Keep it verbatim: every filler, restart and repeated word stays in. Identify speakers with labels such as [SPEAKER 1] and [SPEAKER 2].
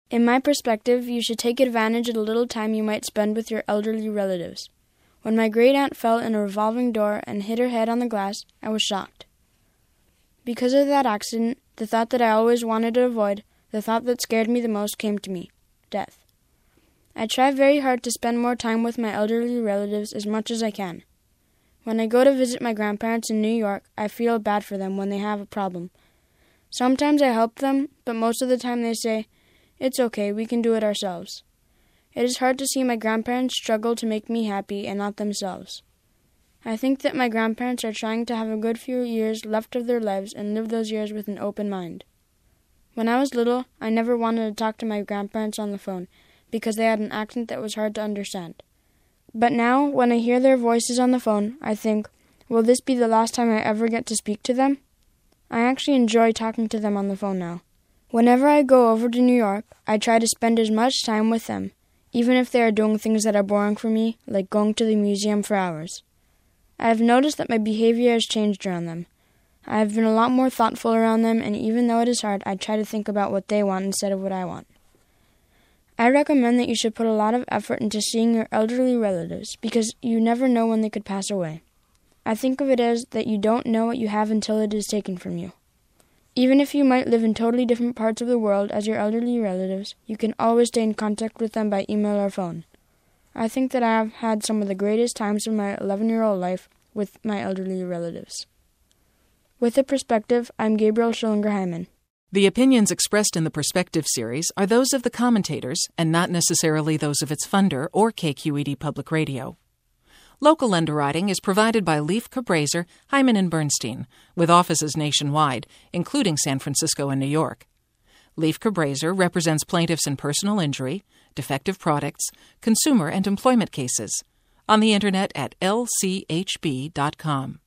[SPEAKER 1] In my perspective, you should take advantage of the little time you might spend with your elderly relatives. When my great-aunt fell in a revolving door and hit her head on the glass, I was shocked. Because of that accident, the thought that I always wanted to avoid, the thought that scared me the most came to me, death. I try very hard to spend more time with my elderly relatives as much as I can. When I go to visit my grandparents in New York, I feel bad for them when they have a problem. Sometimes I help them, but most of the time they say, "It's okay, we can do it ourselves." It is hard to see my grandparents struggle to make me happy and not themselves. I think that my grandparents are trying to have a good few years left of their lives and live those years with an open mind. When I was little, I never wanted to talk to my grandparents on the phone because they had an accent that was hard to understand. But now, when I hear their voices on the phone, I think, will this be the last time I ever get to speak to them? I actually enjoy talking to them on the phone now. Whenever I go over to New York, I try to spend as much time with them, even if they are doing things that are boring for me, like going to the museum for hours. I have noticed that my behavior has changed around them. I have been a lot more thoughtful around them, and even though it is hard, I try to think about what they want instead of what I want. I recommend that you should put a lot of effort into seeing your elderly relatives, because you never know when they could pass away. I think of it as that you don't know what you have until it is taken from you. Even if you might live in totally different parts of the world as your elderly relatives, you can always stay in contact with them by email or phone. I think that I have had some of the greatest times of my eleven-year-old life with my elderly relatives. With a Perspective, I'm Gabriel Schillinger-Hyman.
[SPEAKER 2] The opinions expressed in the Perspective series are those of the commentators and not necessarily those of its funder or K Q E D Public Radio. Local underwriting is provided by Leif Cabraser, Hyman and Bernstein, with offices nationwide, including San Francisco and New York. Leif Cabraser represents plaintiffs in personal injury, defective products, consumer and employment cases. On the Internet at L C H B dot com.